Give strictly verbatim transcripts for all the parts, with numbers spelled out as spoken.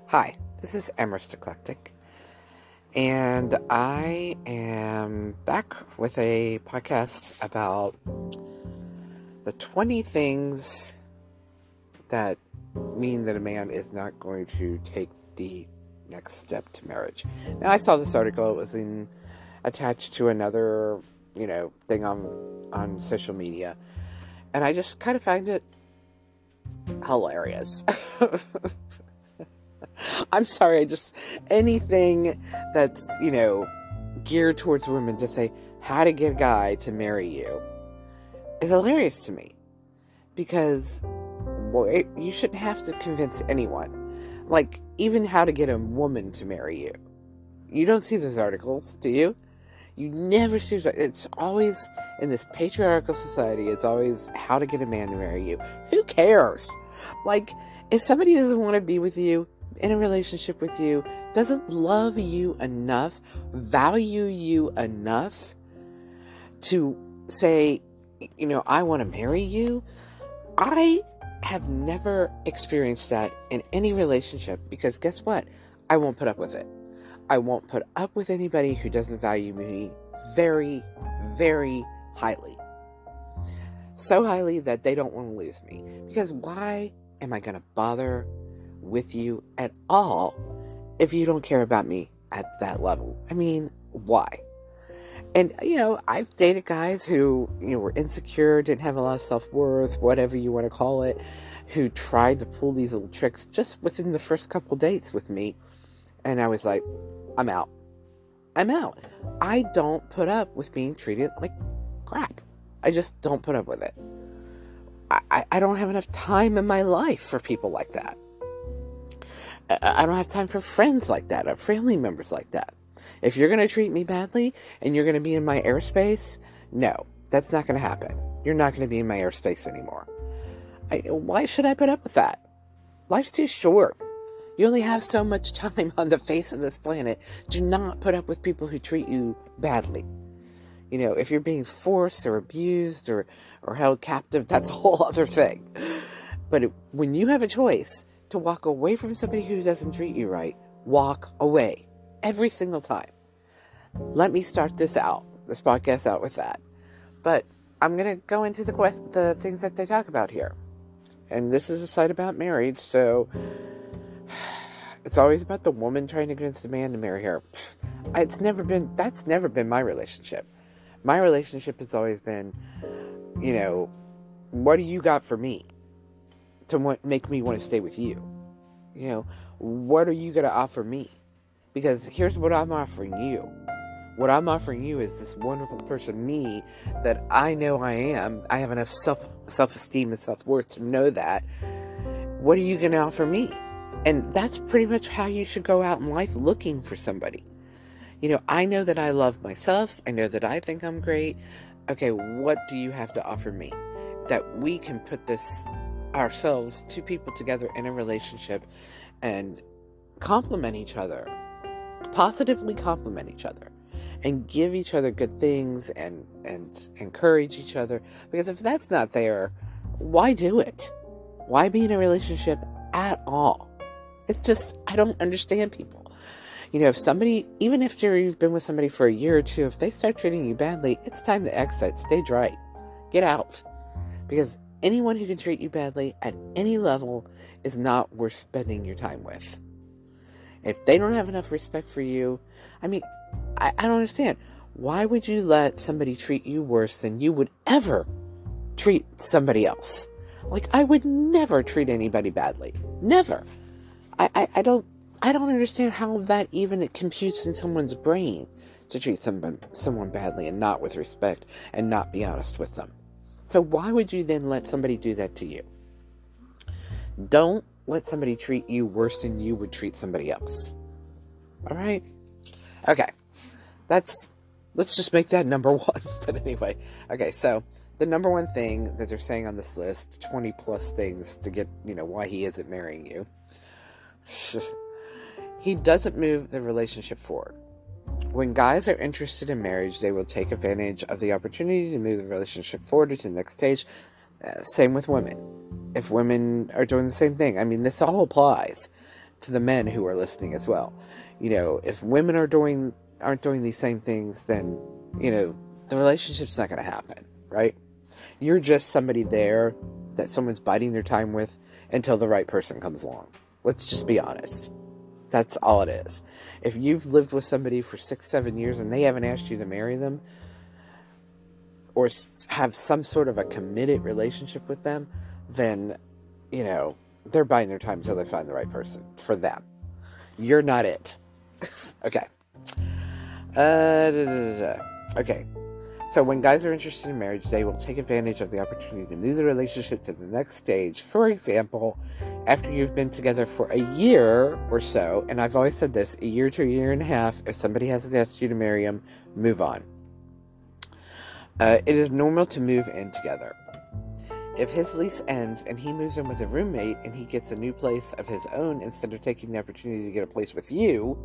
Hi, this is Emerst Eclectic, and I am back with a podcast about the twenty things that mean that a man is not going to take the next step to marriage. Now, I saw this article. It was in attached to another, you know, thing on on social media, and I just kind of find it hilarious. I'm sorry, I just, anything that's, you know, geared towards women to say how to get a guy to marry you is hilarious to me. Because, well, it, you shouldn't have to convince anyone. Like, even how to get a woman to marry you. You don't see those articles, do you? You never see, it's always, in this patriarchal society, it's always how to get a man to marry you. Who cares? Like, if somebody doesn't want to be with you, in a relationship with you, doesn't love you enough, value you enough to say, you know, I want to marry you. I have never experienced that in any relationship, because guess what? I won't put up with it. I won't put up with anybody who doesn't value me very, very highly. So highly that they don't want to lose me. Because why am I going to bother with you at all if you don't care about me at that level? I mean, why? And, you know, I've dated guys who, you know, were insecure, didn't have a lot of self-worth, whatever you want to call it, who tried to pull these little tricks just within the first couple dates with me. And I was like, I'm out. I'm out. I don't put up with being treated like crap. I just don't put up with it. I, I don't have enough time in my life for people like that. I don't have time for friends like that, or family members like that. If you're going to treat me badly, and you're going to be in my airspace, no, that's not going to happen. You're not going to be in my airspace anymore. I, why should I put up with that? Life's too short. You only have so much time on the face of this planet. Do not put up with people who treat you badly. You know, if you're being forced or abused or, or held captive, that's a whole other thing. But it, when you have a choice to walk away from somebody who doesn't treat you right, walk away. Every single time. Let me start this out, this podcast out with that. But I'm going to go into the quest, the things that they talk about here. And this is a site about marriage, so it's always about the woman trying to convince the man to marry her. It's never been, that's never been my relationship. My relationship has always been, you know, what do you got for me to want, make me want to stay with you? You know, what are you going to offer me? Because here's what I'm offering you. What I'm offering you is this wonderful person, me, that I know I am. I have enough self, self-esteem and self-worth to know that. What are you going to offer me? And that's pretty much how you should go out in life, looking for somebody. You know, I know that I love myself. I know that I think I'm great. Okay, what do you have to offer me? That we can put this, ourselves, two people together in a relationship and complement each other. Positively compliment each other. And give each other good things and, and encourage each other. Because if that's not there, why do it? Why be in a relationship at all? It's just, I don't understand people. You know, if somebody, even if you've been with somebody for a year or two, if they start treating you badly, it's time to exit. Stage right. Get out. Because anyone who can treat you badly at any level is not worth spending your time with. If they don't have enough respect for you, I mean, I, I don't understand. Why would you let somebody treat you worse than you would ever treat somebody else? Like, I would never treat anybody badly. Never. I, I, I don't I don't understand how that even computes in someone's brain to treat someone, someone badly and not with respect and not be honest with them. So why would you then let somebody do that to you? Don't let somebody treat you worse than you would treat somebody else. Alright? Okay. That's, let's just make that number one. But anyway. Okay, so, the number one thing that they're saying on this list, twenty plus things to get, you know, why he isn't marrying you. He doesn't move the relationship forward. When guys are interested in marriage, they will take advantage of the opportunity to move the relationship forward to the next stage. Uh, same with women. If women are doing the same thing, I mean, this all applies. to the men who are listening as well. You know, if women are doing aren't doing these same things, then, you know, the relationship's not going to happen, right? You're just somebody there that someone's biding their time with until the right person comes along. Let's just be honest. That's all it is. If you've lived with somebody for six, seven years and they haven't asked you to marry them, or have some sort of a committed relationship with them, then, you know, they're buying their time until they find the right person for them. You're not it. Okay. Uh, da, da, da, da. Okay. So when guys are interested in marriage, they will take advantage of the opportunity to move the relationship to the next stage. For example, after you've been together for a year or so, and I've always said this, a year to a year and a half, if somebody hasn't asked you to marry them, move on. Uh, it is normal to move in together. If his lease ends and he moves in with a roommate and he gets a new place of his own instead of taking the opportunity to get a place with you,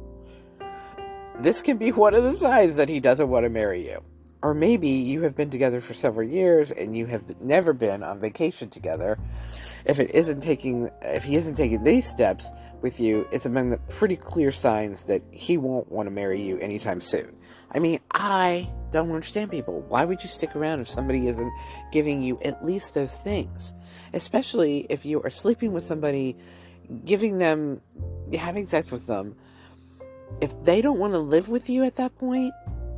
this can be one of the signs that he doesn't want to marry you. Or maybe you have been together for several years and you have never been on vacation together. If it isn't taking, if he isn't taking these steps with you, it's among the pretty clear signs that he won't want to marry you anytime soon. I mean, I don't understand people. Why would you stick around if somebody isn't giving you at least those things? Especially if you are sleeping with somebody, giving them, having sex with them. If they don't want to live with you at that point,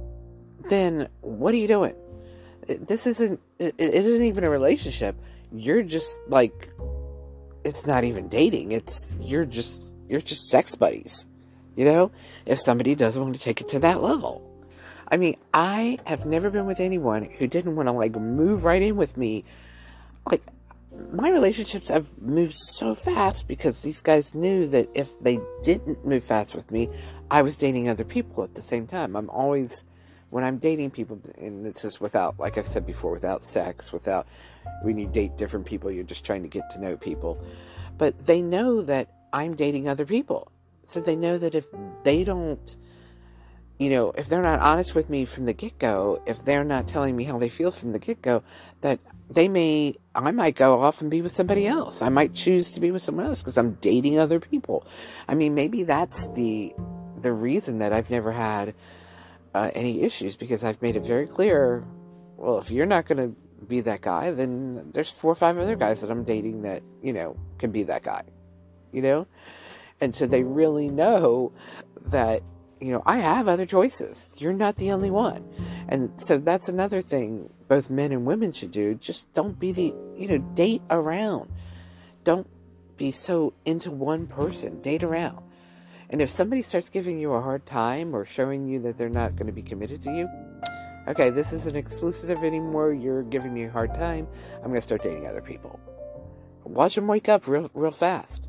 then what are you doing? This isn't, it, it isn't even a relationship. You're just like, it's not even dating. It's, you're just, you're just sex buddies. You know, if somebody doesn't want to take it to that level. I mean, I have never been with anyone who didn't want to, like, move right in with me. Like, my relationships have moved so fast because these guys knew that if they didn't move fast with me, I was dating other people at the same time. I'm always, when I'm dating people, and it's just without, like I've said before, without sex, without, when you date different people, you're just trying to get to know people. But they know that I'm dating other people. So they know that if they don't, you know, if they're not honest with me from the get-go, if they're not telling me how they feel from the get-go, that they may, I might go off and be with somebody else. I might choose to be with someone else because I'm dating other people. I mean, maybe that's the the reason that I've never had uh, any issues, because I've made it very clear, well, if you're not going to be that guy, then there's four or five other guys that I'm dating that, you know, can be that guy, you know? And so they really know that, you know, I have other choices. You're not the only one. And so that's another thing both men and women should do. Just don't be the, you know, date around. Don't be so into one person. Date around. And if somebody starts giving you a hard time or showing you that they're not going to be committed to you, okay, this isn't exclusive anymore. You're giving me a hard time. I'm going to start dating other people. Watch them wake up real, real fast.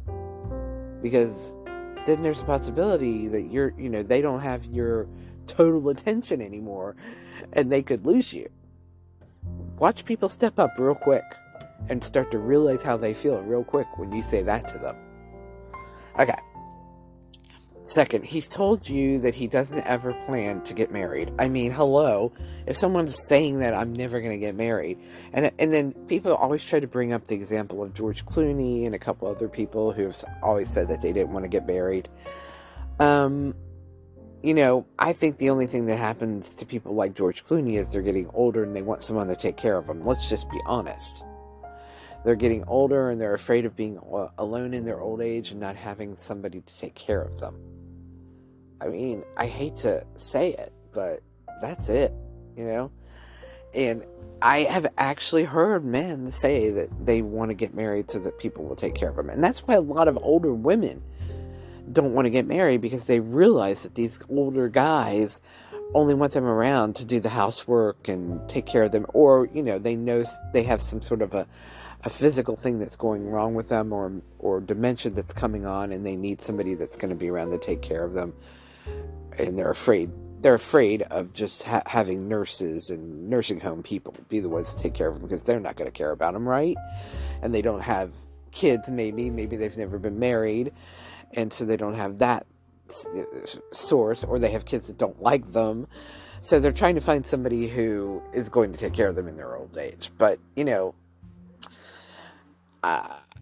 Because then there's a possibility that you're, you know, they don't have your total attention anymore and they could lose you. Watch people step up real quick and start to realize how they feel real quick when you say that to them. Okay. Second, he's told you that he doesn't ever plan to get married. I mean, hello. If someone's saying that, I'm never going to get married. And and then people always try to bring up the example of George Clooney and a couple other people who have always said that they didn't want to get married. Um, you know, I think the only thing that happens to people like George Clooney is they're getting older and they want someone to take care of them. Let's just be honest. They're getting older and they're afraid of being alone in their old age and not having somebody to take care of them. I mean, I hate to say it, but that's it, you know? And I have actually heard men say that they want to get married so that people will take care of them. And that's why a lot of older women don't want to get married, because they realize that these older guys only want them around to do the housework and take care of them. Or, you know, they know they have some sort of a, a physical thing that's going wrong with them, or, or dementia that's coming on, and they need somebody that's going to be around to take care of them. And they're afraid, they're afraid of just ha- having nurses and nursing home people be the ones to take care of them, because they're not going to care about them, right? And they don't have kids, maybe, maybe they've never been married, and so they don't have that source, or they have kids that don't like them. So they're trying to find somebody who is going to take care of them in their old age. But, you know, uh,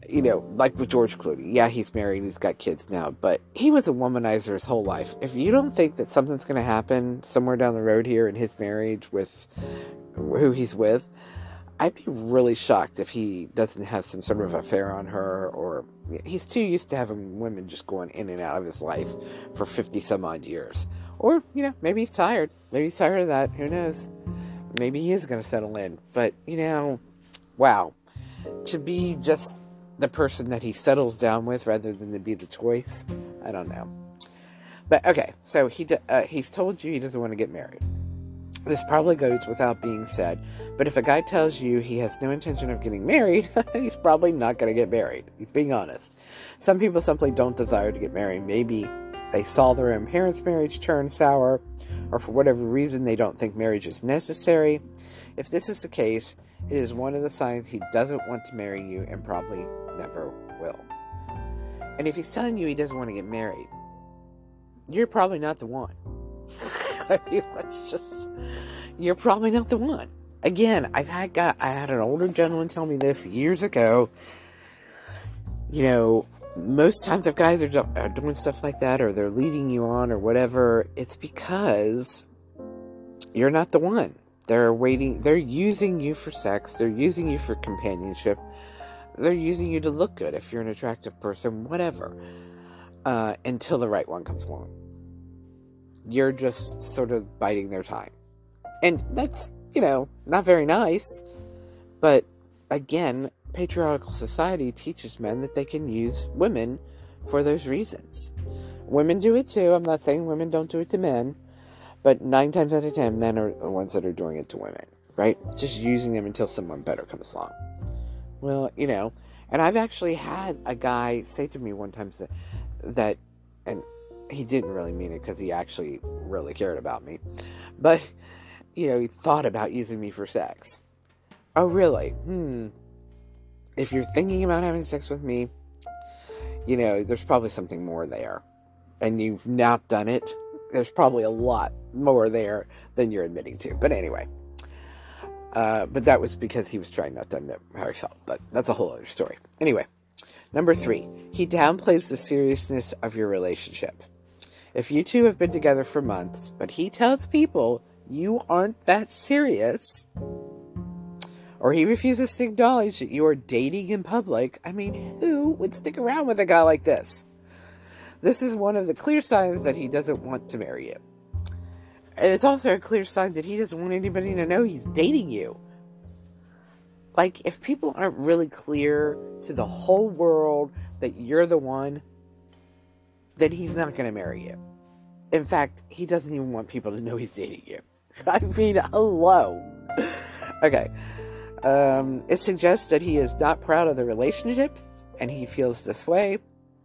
You know, like with George Clooney. Yeah, he's married, he's got kids now, but he was a womanizer his whole life. If you don't think that something's going to happen somewhere down the road here in his marriage with who he's with, I'd be really shocked if he doesn't have some sort of affair on her, or he's too used to having women just going in and out of his life for fifty some odd years. Or, you know, maybe he's tired. Maybe he's tired of that. Who knows? Maybe he is going to settle in. But, you know, wow. To be just the person that he settles down with rather than to be the choice, I don't know. But, okay, so he uh, he's told you he doesn't want to get married. This probably goes without being said, but if a guy tells you he has no intention of getting married, he's probably not going to get married. He's being honest. Some people simply don't desire to get married. Maybe they saw their own parents' marriage turn sour, or for whatever reason they don't think marriage is necessary. If this is the case, it is one of the signs he doesn't want to marry you and probably never will. And if he's telling you he doesn't want to get married, you're probably not the one. I mean, let's just, you're probably not the one. Again, I've had guy, I had an older gentleman tell me this years ago. You know, most times if guys are, do, are doing stuff like that, or they're leading you on, or whatever, it's because you're not the one. They're waiting, they're using you for sex, they're using you for companionship, they're using you to look good if you're an attractive person, whatever, uh, until the right one comes along. You're just sort of biding their time. And that's, you know, not very nice. But, again, patriarchal society teaches men that they can use women for those reasons. Women do it too. I'm not saying women don't do it to men. But nine times out of ten, men are the ones that are doing it to women. Right? Just using them until someone better comes along. Well, you know, and I've actually had a guy say to me one time that, that and he didn't really mean it because he actually really cared about me. But, you know, he thought about using me for sex. Oh, really? Hmm. If you're thinking about having sex with me, you know, there's probably something more there. And you've not done it. There's probably a lot more there than you're admitting to. But anyway. Uh, but that was because he was trying not to admit how he felt. But that's a whole other story. Anyway. Number three. He downplays the seriousness of your relationship. If you two have been together for months, but he tells people you aren't that serious, or he refuses to acknowledge that you are dating in public, I mean, who would stick around with a guy like this? This is one of the clear signs that he doesn't want to marry you. And it's also a clear sign that he doesn't want anybody to know he's dating you. Like, if people aren't really clear to the whole world that you're the one, then he's not going to marry you. In fact, he doesn't even want people to know he's dating you. I mean, hello. Okay. Um, it suggests that he is not proud of the relationship, and he feels this way.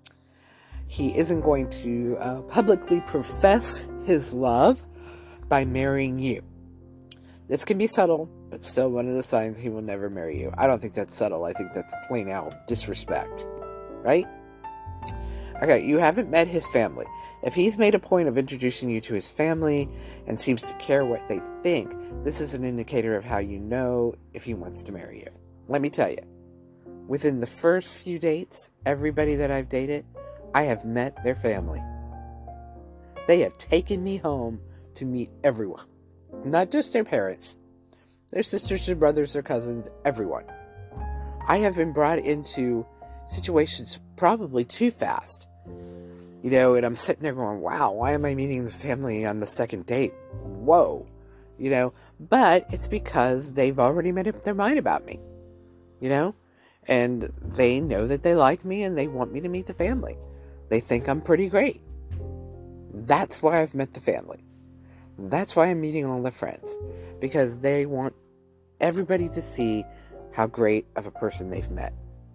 He isn't going to uh, publicly profess his love by marrying you. This can be subtle, but still one of the signs he will never marry you. I don't think that's subtle. I think that's plain out disrespect. Right? Okay, you haven't met his family. If he's made a point of introducing you to his family and seems to care what they think, this is an indicator of how you know if he wants to marry you. Let me tell you, within the first few dates, everybody that I've dated, I have met their family. They have taken me home to meet everyone. Not just their parents, their sisters, their brothers, their cousins, everyone. I have been brought into situations probably too fast. You know, and I'm sitting there going, wow, why am I meeting the family on the second date? Whoa. You know, but it's because they've already made up their mind about me. You know, and they know that they like me and they want me to meet the family. They think I'm pretty great. That's why I've met the family. That's why I'm meeting all the friends. Because they want everybody to see how great of a person they've met.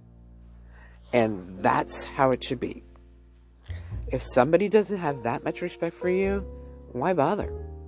And that's how it should be. If somebody doesn't have that much respect for you, why bother?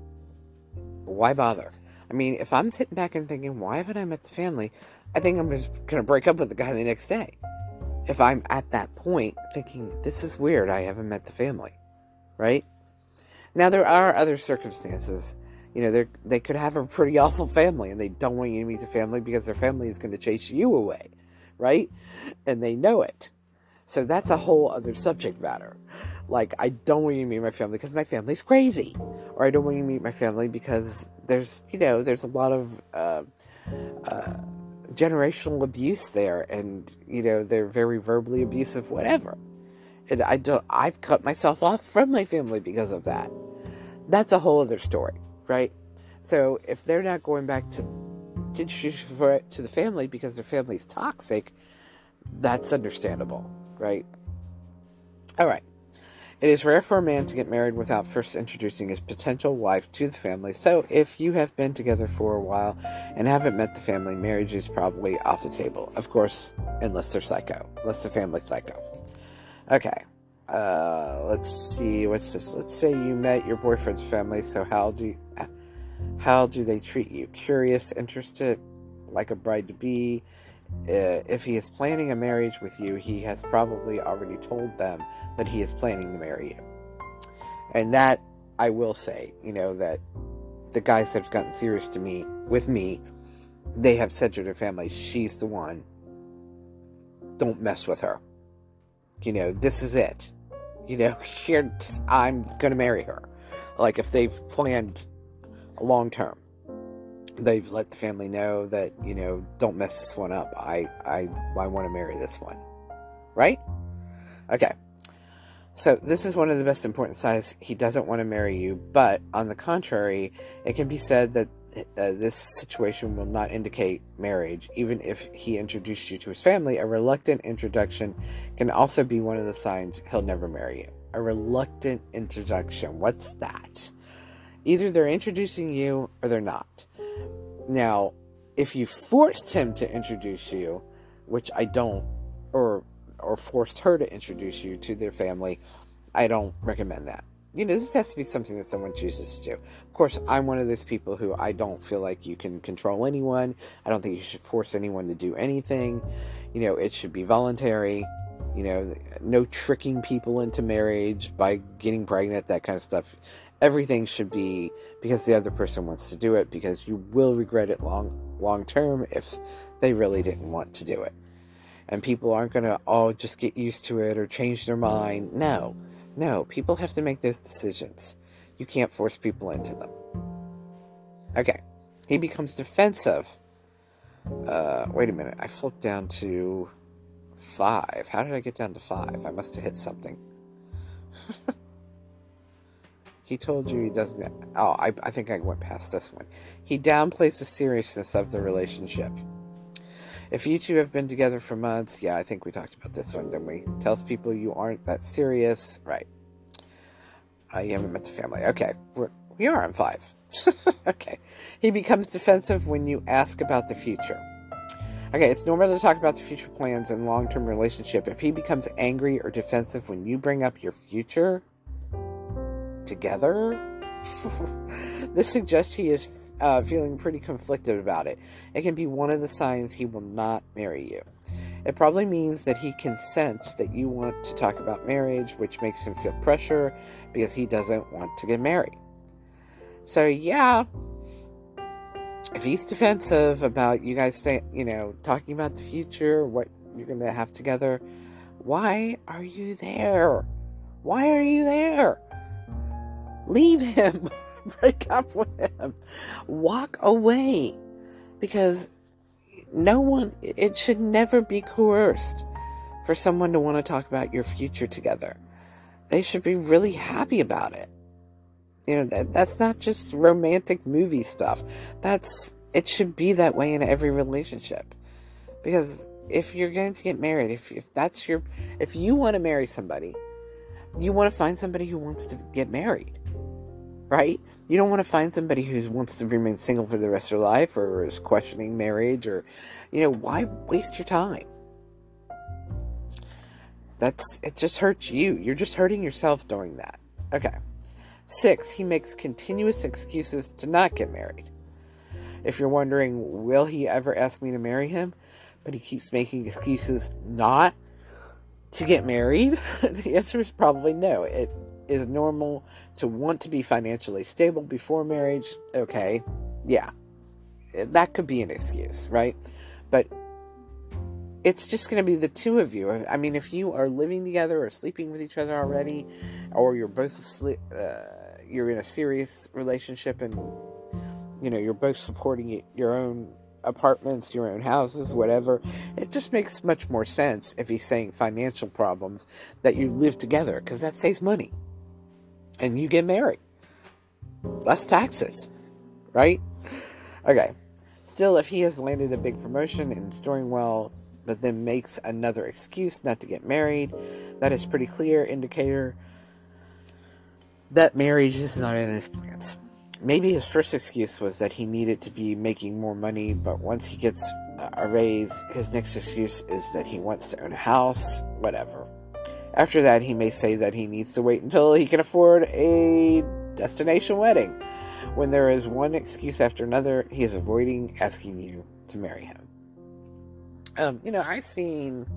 Why bother? I mean, if I'm sitting back and thinking, why haven't I met the family? I think I'm just going to break up with the guy the next day. If I'm at that point thinking, this is weird, I haven't met the family. Right? Now, there are other circumstances. You know, they they could have a pretty awful family and they don't want you to meet the family because their family is going to chase you away. right? And they know it. So that's a whole other subject matter. Like, I don't want you to meet my family because my family's crazy. Or I don't want you to meet my family because there's, you know, there's a lot of uh, uh, generational abuse there. And, you know, they're very verbally abusive, whatever. And I don't, I've cut myself off from my family because of that. That's a whole other story, right? So if they're not going back to, to introduce you to the family because their family's toxic, that's understandable, right? All right. It is rare for a man to get married without first introducing his potential wife to the family. So if you have been together for a while and haven't met the family, marriage is probably off the table. Of course, unless they're psycho, unless the family's psycho. Okay, uh, let's see, what's this? Let's say you met your boyfriend's family, so how do you, how do they treat you? Curious, interested, like a bride-to-be? Uh, if he is planning a marriage with you, he has probably already told them that he is planning to marry you. And that, I will say, you know, that the guys that have gotten serious to me, with me, they have said to their family, she's the one. Don't mess with her. You know, this is it. You know, here, I'm going to marry her. Like, if they've planned long term, they've let the family know that, you know, don't mess this one up. I, I, I want to marry this one. Right? Okay. So, this is one of the most important signs he doesn't want to marry you, but, on the contrary, it can be said that Uh, this situation will not indicate marriage. Even if he introduced you to his family, a reluctant introduction can also be one of the signs he'll never marry you. A reluctant introduction. What's that? Either they're introducing you or they're not. Now, if you forced him to introduce you, which I don't, or or forced her to introduce you to their family, I don't recommend that. You know, this has to be something that someone chooses to do. Of course, I'm one of those people who I don't feel like you can control anyone. I don't think you should force anyone to do anything. You know, it should be voluntary. You know, no tricking people into marriage by getting pregnant, that kind of stuff. Everything should be because the other person wants to do it, because you will regret it long, long term if they really didn't want to do it. And people aren't going to all just get used to it or change their mind. No. No, people have to make those decisions. You can't force people into them. Okay. He becomes defensive. Uh, wait a minute. I flipped down to five. How did I get down to five? I must have hit something. He told you he doesn't... Oh, I, I think I went past this one. He downplays the seriousness of the relationship. If you two have been together for months, yeah, I think we talked about this one, didn't we? Tells people you aren't that serious. Right. Uh, you haven't met the family. Okay, we're, we are on five. Okay. He becomes defensive when you ask about the future. Okay, it's normal to talk about the future plans and long-term relationship. If he becomes angry or defensive when you bring up your future together, this suggests he is uh, feeling pretty conflicted about it. It can be one of the signs he will not marry you. It probably means that he can sense that you want to talk about marriage, which makes him feel pressure because he doesn't want to get married. So, yeah, if he's defensive about you guys say, you know, talking about the future, what you're going to have together, why are you there? Why are you there? Leave him. Break up with him. Walk away. Because no one, it should never be coerced for someone to want to talk about your future together. They should be really happy about it. You know, that, that's not just romantic movie stuff. That's, it should be that way in every relationship. Because if you're going to get married, if, if that's your, if you want to marry somebody, you want to find somebody who wants to get married. Right? You don't want to find somebody who wants to remain single for the rest of their life or is questioning marriage or, you know, why waste your time? That's, it just hurts you. You're just hurting yourself doing that. Okay. Six, he makes continuous excuses to not get married. If you're wondering, will he ever ask me to marry him? But he keeps making excuses not to get married? The answer is probably no. It is normal to want to be financially stable before marriage. Okay, yeah, that could be an excuse, right? But it's just going to be the two of you. I mean, if you are living together or sleeping with each other already, or you're both asleep, uh, you're in a serious relationship and, you know, you're both supporting your own apartments, your own houses, whatever, it just makes much more sense if he's saying financial problems that you live together, because that saves money. And you get married. Less taxes, right? Okay. Still, if he has landed a big promotion and is doing well, but then makes another excuse not to get married, that is pretty clear indicator that marriage is not in his plans. Maybe his first excuse was that he needed to be making more money, but once he gets a raise, his next excuse is that he wants to own a house, whatever. After that, he may say that he needs to wait until he can afford a destination wedding. When there is one excuse after another, he is avoiding asking you to marry him. Um, you know, I've seen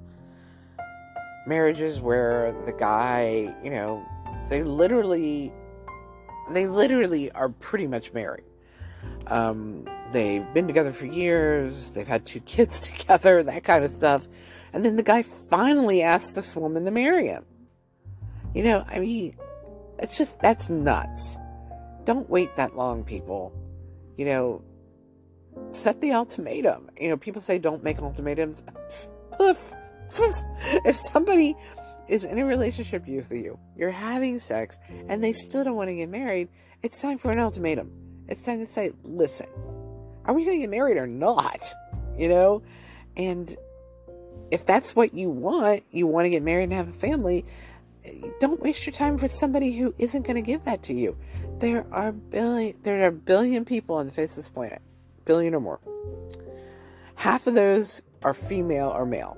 marriages where the guy, you know, they literally, they literally are pretty much married. Um, they've been together for years, they've had two kids together, that kind of stuff. And then the guy finally asks this woman to marry him. You know, I mean, it's just, that's nuts. Don't wait that long, people. You know, set the ultimatum. You know, people say don't make ultimatums. Poof, poof. If somebody is in a relationship with you, you're having sex, and they still don't want to get married, it's time for an ultimatum. It's time to say, listen, are we going to get married or not? You know? And if that's what you want, you want to get married and have a family, don't waste your time with somebody who isn't going to give that to you. There are billion, there are a billion people on the face of this planet. Billion or more. Half of those are female or male.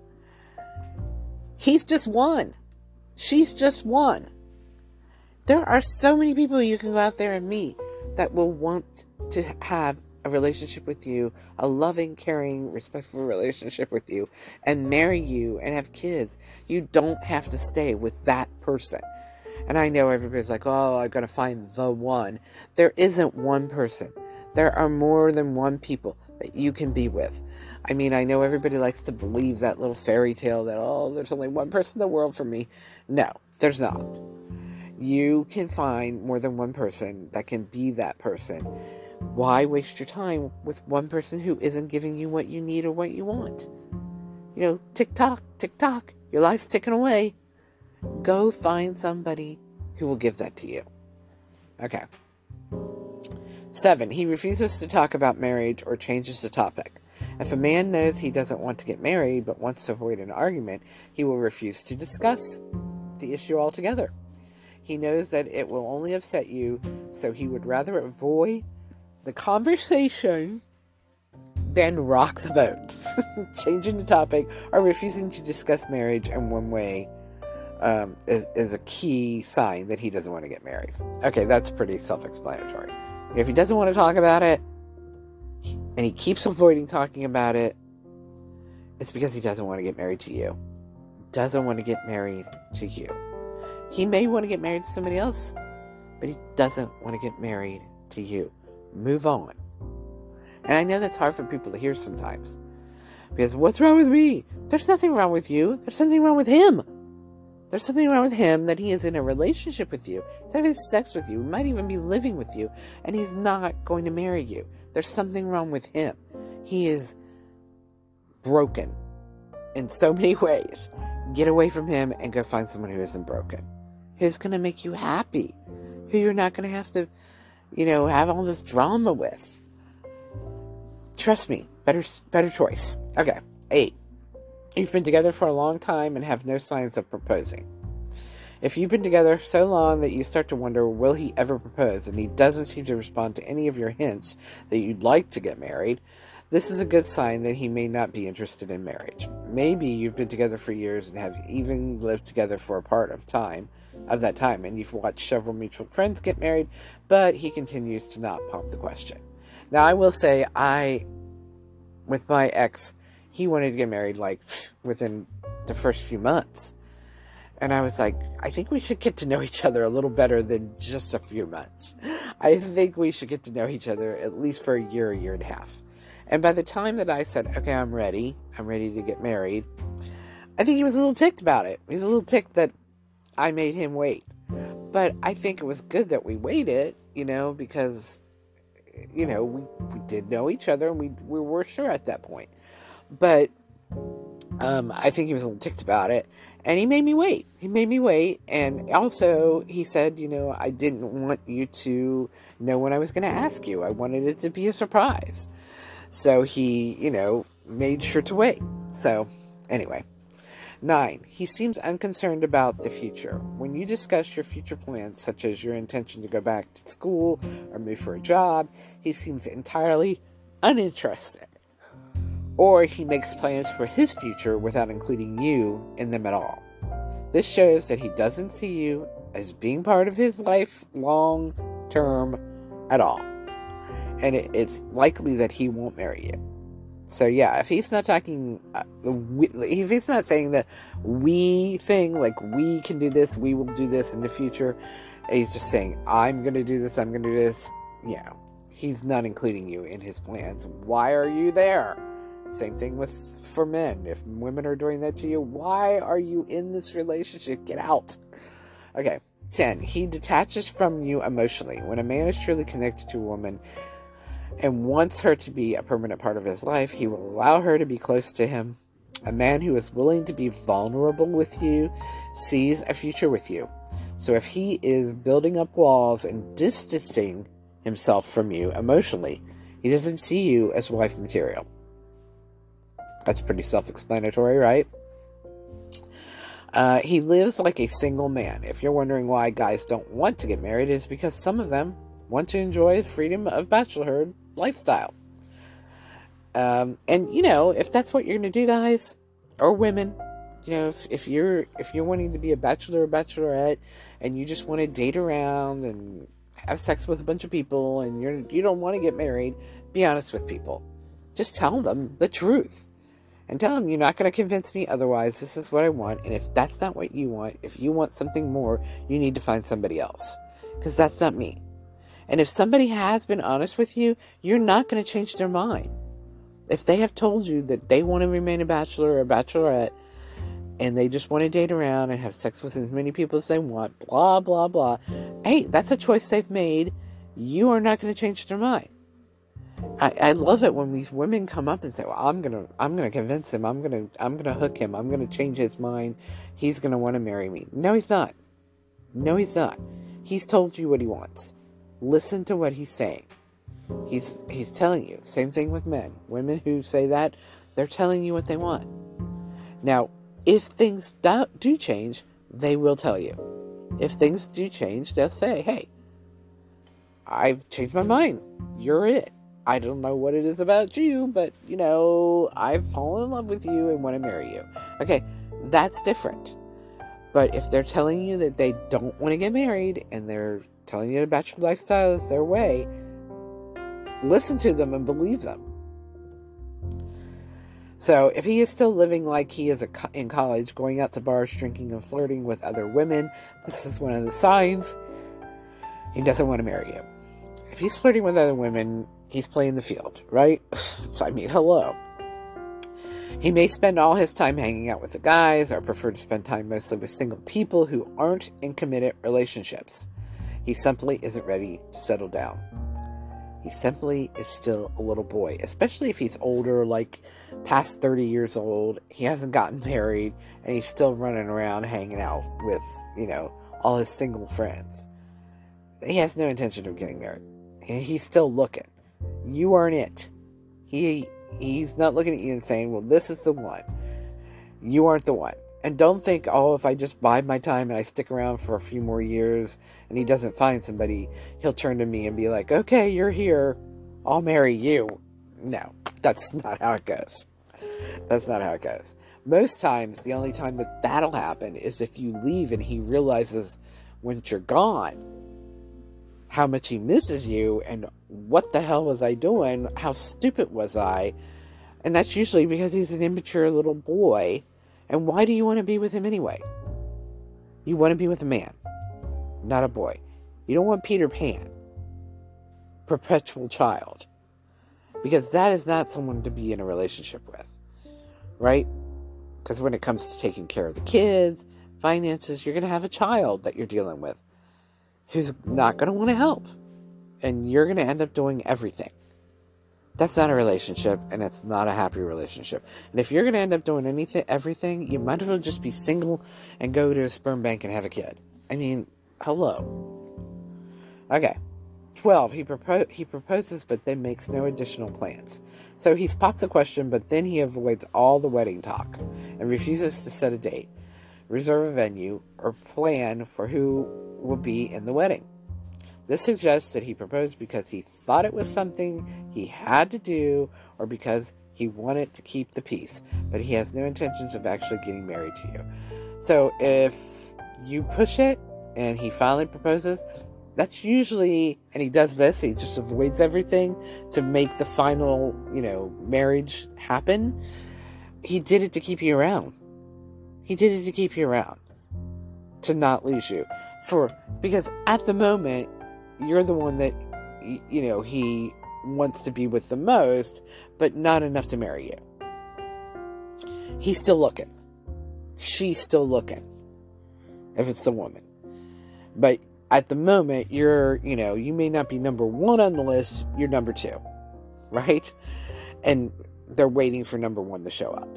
He's just one. She's just one. There are so many people you can go out there and meet that will want to have a relationship with you, a loving, caring, respectful relationship with you, and marry you and have kids. You don't have to stay with that person. And I know everybody's like, oh, I'm going to find the one. There isn't one person. There are more than one people that you can be with. I mean, I know everybody likes to believe that little fairy tale that, oh, there's only one person in the world for me. No, there's not. You can find more than one person that can be that person. Why waste your time with one person who isn't giving you what you need or what you want? You know, tick tock, tick tock, your life's ticking away. Go find somebody who will give that to you. Okay. Seven, he refuses to talk about marriage or changes the topic. If a man knows he doesn't want to get married but wants to avoid an argument, he will refuse to discuss the issue altogether. He knows that it will only upset you, so he would rather avoid the conversation than rock the boat. Changing the topic or refusing to discuss marriage in one way um, is, is a key sign that he doesn't want to get married. Okay, that's pretty self-explanatory. If he doesn't want to talk about it, and he keeps avoiding talking about it, it's because he doesn't want to get married to you. Doesn't want to get married to you. He may want to get married to somebody else, but he doesn't want to get married to you. Move on. And I know that's hard for people to hear sometimes. Because what's wrong with me? There's nothing wrong with you. There's something wrong with him. There's something wrong with him that he is in a relationship with you. He's having sex with you. He might even be living with you. And he's not going to marry you. There's something wrong with him. He is broken in so many ways. Get away from him and go find someone who isn't broken. Who's going to make you happy. Who you're not going to have to, you know, have all this drama with. Trust me. Better, better choice. Okay. Eight. You've been together for a long time and have no signs of proposing. If you've been together so long that you start to wonder, will he ever propose, and he doesn't seem to respond to any of your hints that you'd like to get married, this is a good sign that he may not be interested in marriage. Maybe you've been together for years and have even lived together for a part of time, of that time, and you've watched several mutual friends get married, but he continues to not pump the question. Now, I will say, I, with my ex, he wanted to get married, like, within the first few months. And I was like, I think we should get to know each other a little better than just a few months. I think we should get to know each other at least for a year, a year and a half. And by the time that I said, okay, I'm ready, I'm ready to get married, I think he was a little ticked about it. He was a little ticked that I made him wait. But I think it was good that we waited, you know, because, you know, we, we did know each other, and we, we were sure at that point. But um, I think he was a little ticked about it. And he made me wait. He made me wait. And also, he said, you know, I didn't want you to know when I was going to ask you. I wanted it to be a surprise. So he, you know, made sure to wait. So, anyway. Nine, he seems unconcerned about the future. When you discuss your future plans, such as your intention to go back to school or move for a job, he seems entirely uninterested. Or he makes plans for his future without including you in them at all. This shows that he doesn't see you as being part of his life long term at all. And it, it's likely that he won't marry you. So yeah, if he's not talking, uh, if he's not saying the we thing, like we can do this, we will do this in the future, he's just saying, I'm going to do this, I'm going to do this, yeah, he's not including you in his plans. Why are you there? Same thing with for men. If women are doing that to you, why are you in this relationship? Get out. Okay, ten, he detaches from you emotionally. When a man is truly connected to a woman and wants her to be a permanent part of his life, he will allow her to be close to him. A man who is willing to be vulnerable with you sees a future with you. So if he is building up walls and distancing himself from you emotionally, he doesn't see you as wife material. That's pretty self-explanatory, right? Uh, he lives like a single man. If you're wondering why guys don't want to get married, it's because some of them want to enjoy freedom of bachelorhood lifestyle. Um, and you know, if that's what you're going to do, guys, or women, you know, if, if you're if you're wanting to be a bachelor or bachelorette, and you just want to date around and have sex with a bunch of people, and you're you don't want to get married, be honest with people. Just tell them the truth, and tell them you're not going to convince me otherwise. This is what I want, and if that's not what you want, if you want something more, you need to find somebody else, because that's not me. And if somebody has been honest with you, you're not going to change their mind. If they have told you that they want to remain a bachelor or a bachelorette, and they just want to date around and have sex with as many people as they want, blah, blah, blah, hey, that's a choice they've made. You are not going to change their mind. I, I love it when these women come up and say, well, I'm going to I'm going to convince him. I'm going to I'm going to hook him. I'm going to change his mind. He's going to want to marry me. No, he's not. No, he's not. He's told you what he wants. Listen to what he's saying. He's he's telling you. Same thing with men. Women who say that, they're telling you what they want. Now, if things do, do change, they will tell you. If things do change, they'll say, hey, I've changed my mind. You're it. I don't know what it is about you, but, you know, I've fallen in love with you and want to marry you. Okay, that's different. But if they're telling you that they don't want to get married and they're telling you the bachelor lifestyle is their way, listen to them and believe them. So if he is still living like he is a co- in college, going out to bars, drinking and flirting with other women, this is one of the signs he doesn't want to marry you. If he's flirting with other women, he's playing the field, right? I mean, hello. He may spend all his time hanging out with the guys, or prefer to spend time mostly with single people who aren't in committed relationships. He simply isn't ready to settle down. He simply is still a little boy, especially if he's older, like past thirty years old. He hasn't gotten married, and he's still running around hanging out with, you know, all his single friends. He has no intention of getting married. He's still looking. You aren't it. He he's not looking at you and saying, well, this is the one. You aren't the one. And don't think, oh, if I just bide my time and I stick around for a few more years and he doesn't find somebody, he'll turn to me and be like, okay, you're here. I'll marry you. No, that's not how it goes. That's not how it goes. Most times, the only time that that'll happen is if you leave and he realizes when you're gone how much he misses you and what the hell was I doing? How stupid was I? And that's usually because he's an immature little boy. And why do you want to be with him anyway? You want to be with a man, not a boy. You don't want Peter Pan, perpetual child. Because that is not someone to be in a relationship with. Right? Because when it comes to taking care of the kids, finances, you're going to have a child that you're dealing with who's not going to want to help. And you're going to end up doing everything. That's not a relationship, and it's not a happy relationship. And if you're going to end up doing anything, everything, you might as well just be single and go to a sperm bank and have a kid. I mean, hello. Okay. twelve. He, propo- he proposes, but then makes no additional plans. So he's popped the question, but then he avoids all the wedding talk and refuses to set a date, reserve a venue, or plan for who will be in the wedding. This suggests that he proposed because he thought it was something he had to do or because he wanted to keep the peace, but he has no intentions of actually getting married to you. So if you push it and he finally proposes, that's usually, and he does this, he just avoids everything to make the final, you know, marriage happen. He did it to keep you around. He did it to keep you around. To not lose you. For, because at the moment, you're the one that, you know, he wants to be with the most, but not enough to marry you. He's still looking. She's still looking. If it's the woman. But at the moment, you're, you know, you may not be number one on the list, you're number two. Right? And they're waiting for number one to show up.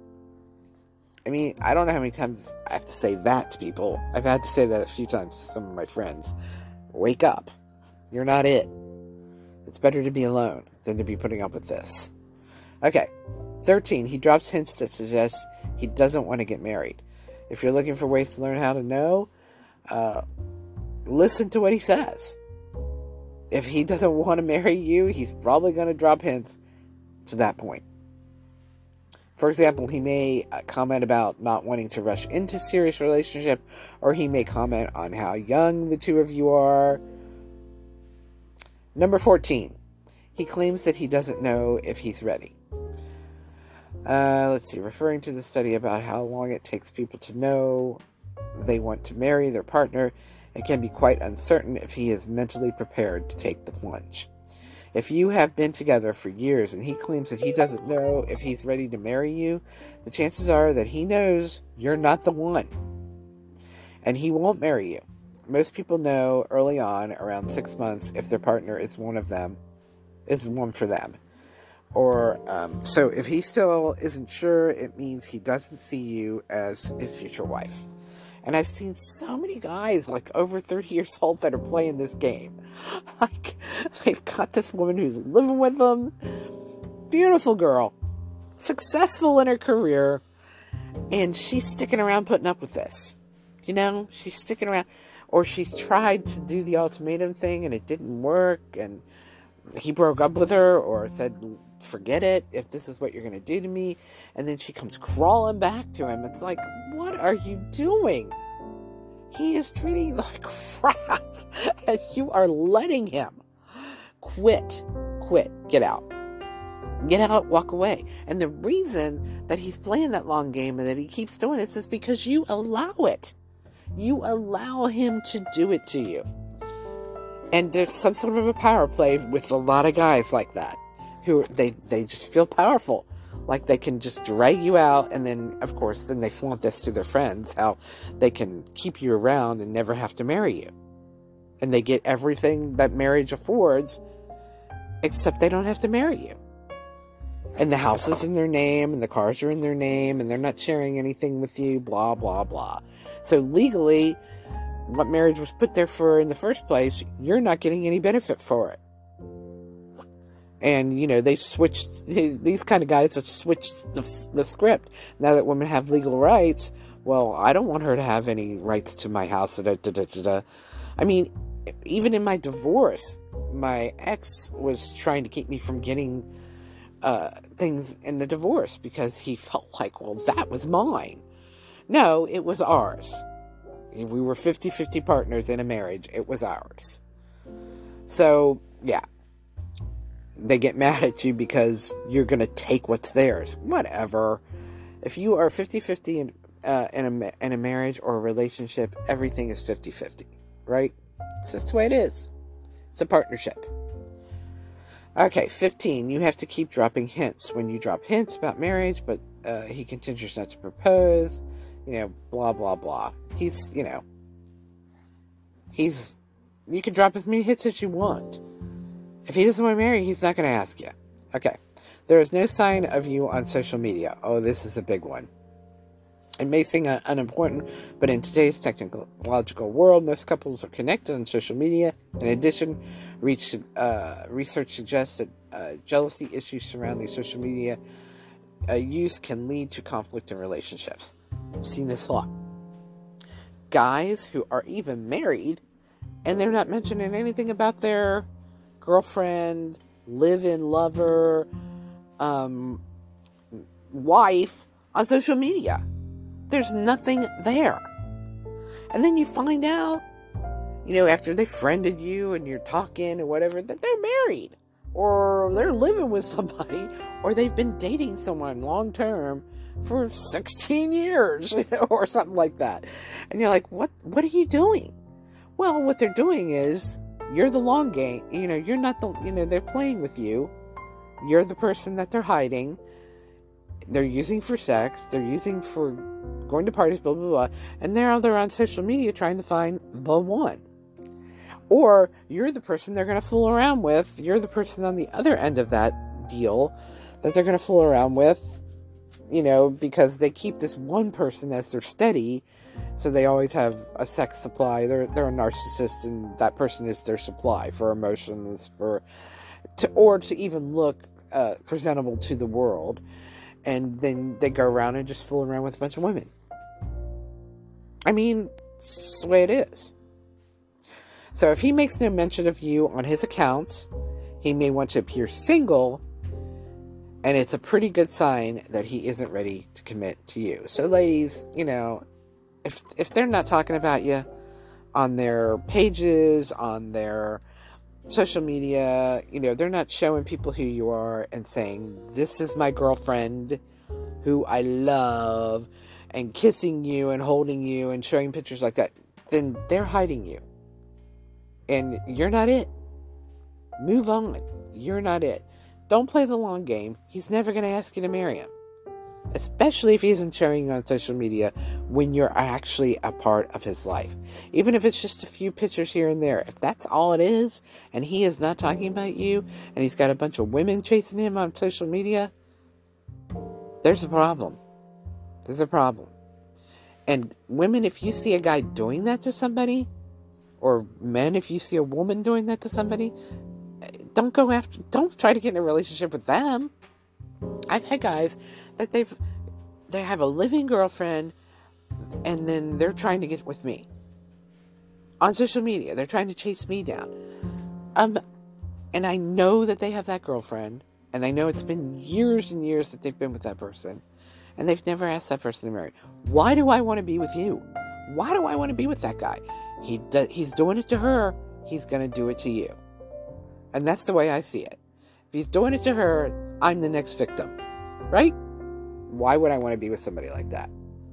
I mean, I don't know how many times I have to say that to people. I've had to say that a few times to some of my friends. Wake up. You're not it. It's better to be alone than to be putting up with this. Okay. thirteen. He drops hints that suggest he doesn't want to get married. If you're looking for ways to learn how to know, uh, listen to what he says. If he doesn't want to marry you, he's probably going to drop hints to that point. For example, he may comment about not wanting to rush into serious relationship, or he may comment on how young the two of you are. Number fourteen. He claims that he doesn't know if he's ready. Uh, let's see. Referring to the study about how long it takes people to know they want to marry their partner, it can be quite uncertain if he is mentally prepared to take the plunge. If you have been together for years and he claims that he doesn't know if he's ready to marry you, the chances are that he knows you're not the one. And he won't marry you. Most people know early on, around six months, if their partner is one of them, is one for them. Or, um, so if he still isn't sure, it means he doesn't see you as his future wife. And I've seen so many guys, like, over thirty years old that are playing this game. Like, they've got this woman who's living with them. Beautiful girl. Successful in her career. And she's sticking around putting up with this. You know? She's sticking around. Or she's tried to do the ultimatum thing and it didn't work. And he broke up with her or said, forget it, if this is what you're going to do to me. And then she comes crawling back to him. It's like, what are you doing? He is treating you like crap. And you are letting him. Quit. Quit. Get out. Get out. Walk away. And the reason that he's playing that long game and that he keeps doing this is because you allow it. You allow him to do it to you. And there's some sort of a power play with a lot of guys like that. Who they, they just feel powerful. Like they can just drag you out. And then, of course, then they flaunt this to their friends. How they can keep you around and never have to marry you. And they get everything that marriage affords. Except they don't have to marry you. And the house is in their name. And the cars are in their name. And they're not sharing anything with you. Blah, blah, blah. So legally, what marriage was put there for in the first place, you're not getting any benefit for it. And, you know, they switched, these kind of guys have switched the, the script. Now that women have legal rights, well, I don't want her to have any rights to my house. Da, da, da, da, da. I mean, even in my divorce, my ex was trying to keep me from getting uh, things in the divorce because he felt like, well, that was mine. No, it was ours. We were fifty-fifty partners in a marriage. It was ours. So, yeah. They get mad at you because you're going to take what's theirs. Whatever. If you are fifty-fifty in, uh, in, a, in a marriage or a relationship, everything is fifty-fifty. Right? It's just the way it is. It's a partnership. Okay, fifteen. You have to keep dropping hints. When you drop hints about marriage, but uh, he continues not to propose, you know, blah, blah, blah. He's, you know, he's, you can drop as many hits as you want. If he doesn't want to marry, he's not going to ask you. Okay. There is no sign of you on social media. Oh, this is a big one. It may seem unimportant, but in today's technological world, most couples are connected on social media. In addition, reach, uh, research suggests that uh, jealousy issues surrounding social media uh, use can lead to conflict in relationships. I've seen this a lot. Guys who are even married, and they're not mentioning anything about their girlfriend, live-in lover, um, wife on social media. There's nothing there. And then you find out, you know, after they friended you and you're talking or whatever, that they're married. Or they're living with somebody. Or they've been dating someone long term for sixteen years. You know, or something like that. And you're like, what, what are you doing? Well, what they're doing is, you're the long game. You know, you're not the, you know, they're playing with you. You're the person that they're hiding. They're using for sex. They're using for going to parties, blah, blah, blah. And now they're on social media trying to find the one. Or you're the person they're going to fool around with. You're the person on the other end of that deal that they're going to fool around with, you know, because they keep this one person as their steady. So they always have a sex supply. They're, they're a narcissist, and that person is their supply for emotions, for, to, or to even look uh, presentable to the world. And then they go around and just fool around with a bunch of women. I mean, it's the way it is. So if he makes no mention of you on his account, he may want to appear single, and it's a pretty good sign that he isn't ready to commit to you. So ladies, you know, if if they're not talking about you on their pages, on their social media, you know, they're not showing people who you are and saying, this is my girlfriend who I love, and kissing you and holding you and showing pictures like that, then they're hiding you. And you're not it. Move on. You're not it. Don't play the long game. He's never going to ask you to marry him. Especially if he isn't showing you on social media when you're actually a part of his life. Even if it's just a few pictures here and there. If that's all it is, and he is not talking about you, and he's got a bunch of women chasing him on social media, there's a problem. There's a problem. And women, if you see a guy doing that to somebody, or men, if you see a woman doing that to somebody, don't go after, don't try to get in a relationship with them. I've had guys that they've, they have a living girlfriend, and then they're trying to get with me. On social media, they're trying to chase me down. Um, and I know that they have that girlfriend, and I know it's been years and years that they've been with that person, and they've never asked that person to marry. Why do I want to be with you? Why do I want to be with that guy? He do, he's doing it to her, he's going to do it to you. And that's the way I see it. If he's doing it to her, I'm the next victim. Right? Why would I want to be with somebody like that?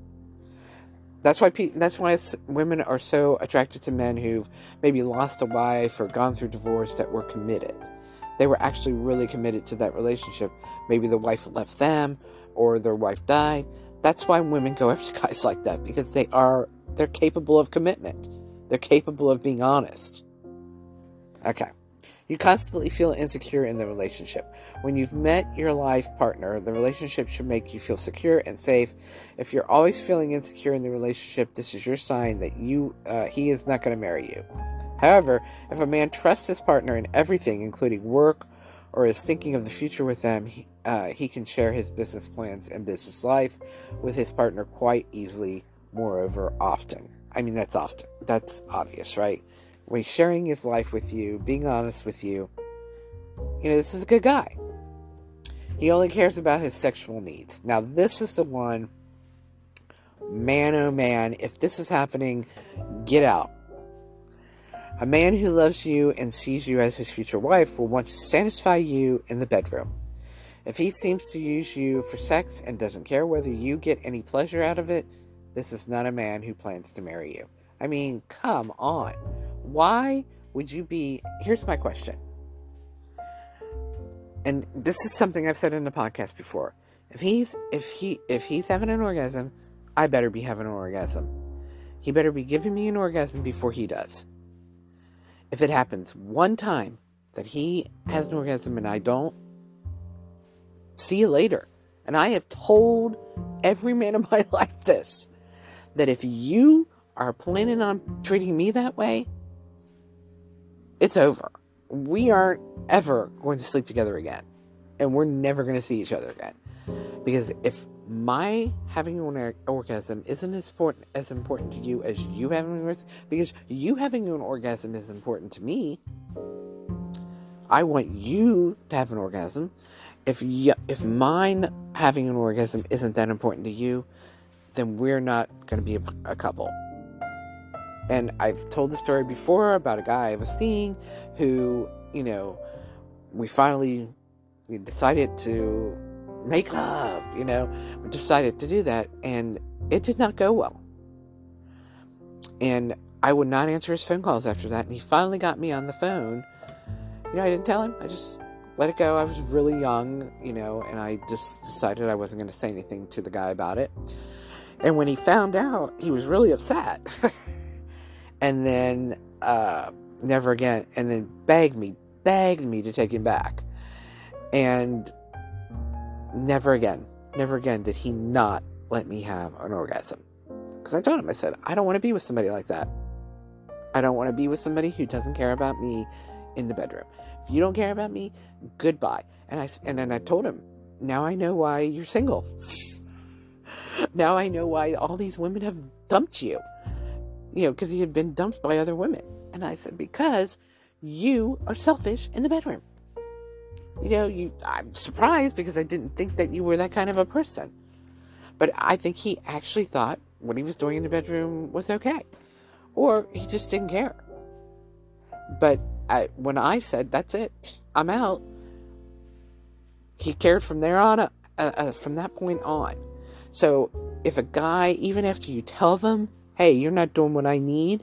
That's why pe- that's why women are so attracted to men who've maybe lost a wife or gone through divorce that were committed. They were actually really committed to that relationship. Maybe the wife left them or their wife died. That's why women go after guys like that, because they are they're capable of commitment. They're capable of being honest. Okay. You constantly feel insecure in the relationship. When you've met your life partner, the relationship should make you feel secure and safe. If you're always feeling insecure in the relationship, this is your sign that you uh, he is not going to marry you. However, if a man trusts his partner in everything, including work, or is thinking of the future with them, he, uh, he can share his business plans and business life with his partner quite easily, moreover, often. I mean, that's often. That's obvious, right? When he's sharing his life with you, being honest with you, you know, this is a good guy. He only cares about his sexual needs. Now, this is the one, man, oh man, if this is happening, get out. A man who loves you and sees you as his future wife will want to satisfy you in the bedroom. If he seems to use you for sex and doesn't care whether you get any pleasure out of it, this is not a man who plans to marry you. I mean, come on. Why would you be... Here's my question. And this is something I've said in the podcast before. If he's if he if he's having an orgasm, I better be having an orgasm. He better be giving me an orgasm before he does. If it happens one time that he has an orgasm and I don't, see you later. And I have told every man in my life this, that if you are planning on treating me that way, it's over. We aren't ever going to sleep together again. And we're never going to see each other again. Because if my having an orgasm isn't as important, as important to you as you having an orgasm, because you having an orgasm is important to me, I want you to have an orgasm. If you, if mine having an orgasm isn't that important to you, then we're not going to be a, a couple. And I've told the story before about a guy I was seeing who, you know, we finally decided to make love, you know, we decided to do that, and it did not go well. And I would not answer his phone calls after that, and he finally got me on the phone. You know, I didn't tell him, I just let it go. I was really young, you know, and I just decided I wasn't going to say anything to the guy about it. And when he found out, he was really upset. And then, uh, never again, and then begged me, begged me to take him back. And never again, never again did he not let me have an orgasm. Because I told him, I said, I don't want to be with somebody like that. I don't want to be with somebody who doesn't care about me in the bedroom. If you don't care about me, goodbye. And I, and then I told him, now I know why you're single. Now I know why all these women have dumped you. You know, because he had been dumped by other women. And I said, because you are selfish in the bedroom. You know, you, I'm surprised because I didn't think that you were that kind of a person. But I think he actually thought what he was doing in the bedroom was okay. Or he just didn't care. But I, when I said, that's it, I'm out, he cared from there on, uh, uh, from that point on. So if a guy, even after you tell them, hey, you're not doing what I need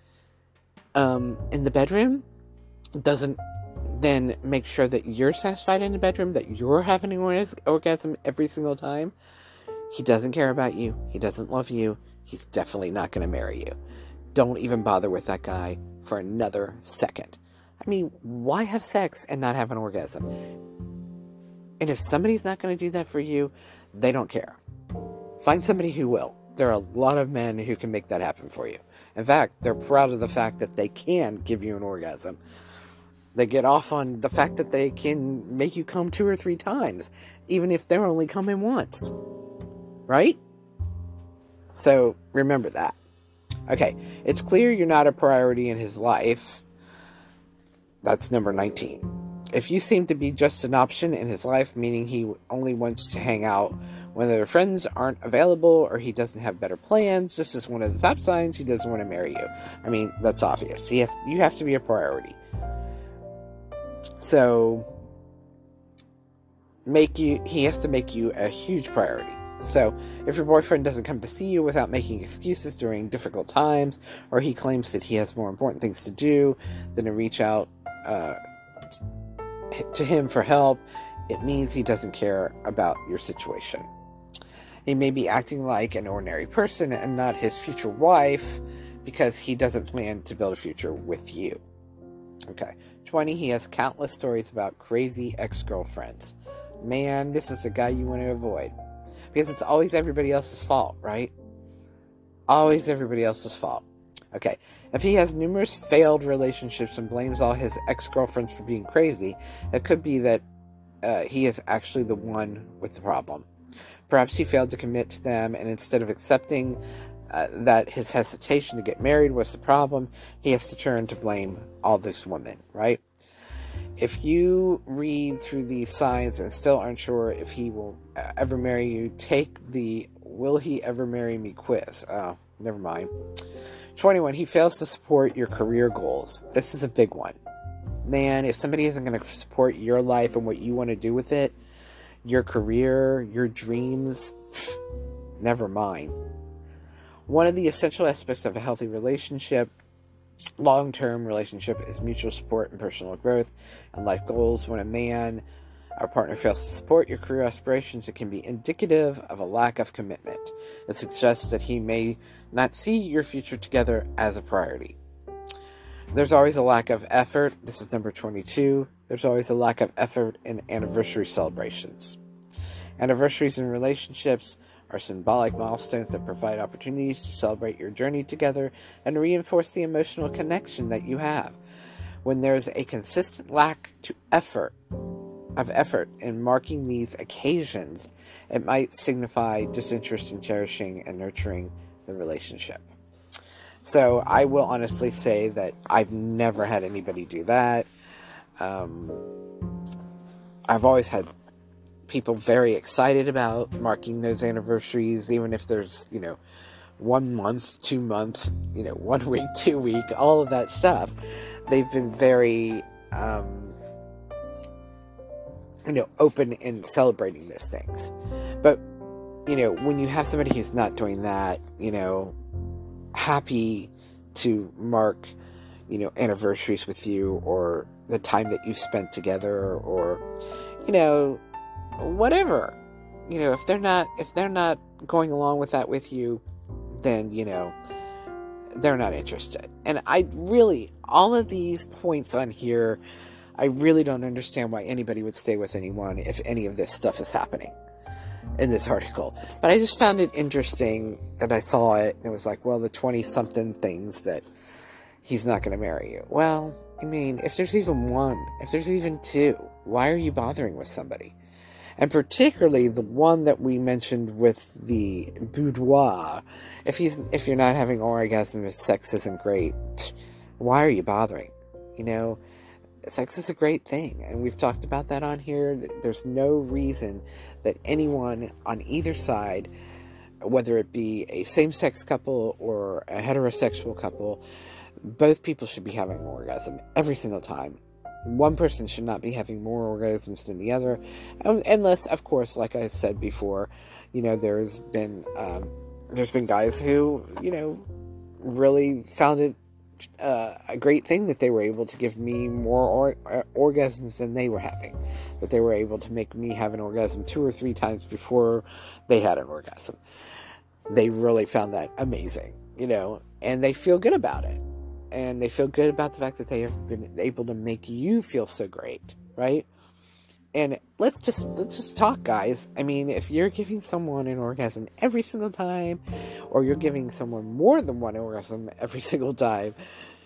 um, in the bedroom, doesn't then make sure that you're satisfied in the bedroom, that you're having an orgas- orgasm every single time, he doesn't care about you. He doesn't love you. He's definitely not going to marry you. Don't even bother with that guy for another second. I mean, why have sex and not have an orgasm? And if somebody's not going to do that for you, they don't care. Find somebody who will. There are a lot of men who can make that happen for you. In fact, they're proud of the fact that they can give you an orgasm. They get off on the fact that they can make you come two or three times, even if they're only coming once. Right? So, remember that. Okay, it's clear you're not a priority in his life. That's number nineteen. If you seem to be just an option in his life, meaning he only wants to hang out when their friends aren't available or he doesn't have better plans, this is one of the top signs he doesn't want to marry you. I mean, that's obvious. He has, you have to be a priority. So, make you, he has to make you a huge priority. So, if your boyfriend doesn't come to see you without making excuses during difficult times, or he claims that he has more important things to do than to reach out uh, to him for help, it means he doesn't care about your situation. He may be acting like an ordinary person and not his future wife because he doesn't plan to build a future with you. Okay. twenty, he has countless stories about crazy ex-girlfriends. Man, this is the guy you want to avoid. Because it's always everybody else's fault, right? Always everybody else's fault. Okay. If he has numerous failed relationships and blames all his ex-girlfriends for being crazy, it could be that uh, he is actually the one with the problem. Perhaps he failed to commit to them, and instead of accepting uh, that his hesitation to get married was the problem, he has to turn to blame all these women, right? If you read through these signs and still aren't sure if he will uh, ever marry you, take the Will He Ever Marry Me quiz. Oh, never mind. twenty-one, he fails to support your career goals. This is a big one. Man, if somebody isn't going to support your life and what you want to do with it, your career, your dreams, never mind. One of the essential aspects of a healthy relationship, long-term relationship, is mutual support and personal growth and life goals. When a man Our partner fails to support your career aspirations, it can be indicative of a lack of commitment. It suggests that he may not see your future together as a priority. There's always a lack of effort. This is number twenty-two. There's always a lack of effort in anniversary celebrations. Anniversaries in relationships are symbolic milestones that provide opportunities to celebrate your journey together and reinforce the emotional connection that you have. When there's a consistent lack to effort of effort in marking these occasions, it might signify disinterest in cherishing and nurturing the relationship. So I will honestly say that I've never had anybody do that. Um, I've always had people very excited about marking those anniversaries, even if there's, you know, one month, two month, you know, one week, two week, all of that stuff. They've been very, um, you know, open in celebrating those things. But, you know, when you have somebody who's not doing that, you know, happy to mark, you know, anniversaries with you, or the time that you spent together, or, you know, whatever, you know, if they're not, if they're not going along with that with you, then, you know, they're not interested. And I really, all of these points on here, I really don't understand why anybody would stay with anyone if any of this stuff is happening in this article. But I just found it interesting that I saw it, and it was like, well, the twenty-something things that he's not going to marry you. Well, I mean, if there's even one, if there's even two, why are you bothering with somebody? And particularly the one that we mentioned with the boudoir. If he's, if you're not having orgasm, if sex isn't great, why are you bothering? You know, sex is a great thing, and we've talked about that on here. There's no reason that anyone on either side, whether it be a same-sex couple or a heterosexual couple, both people should be having an orgasm every single time. One person should not be having more orgasms than the other, unless, of course, like I said before, you know, there's been um, there's been guys who, you know, really found it uh, a great thing that they were able to give me more or- or orgasms than they were having, that they were able to make me have an orgasm two or three times before they had an orgasm. They really found that amazing, you know, and they feel good about it. And they feel good about the fact that they have been able to make you feel so great, right? And let's just let's just talk, guys. I mean, if you're giving someone an orgasm every single time, or you're giving someone more than one orgasm every single time,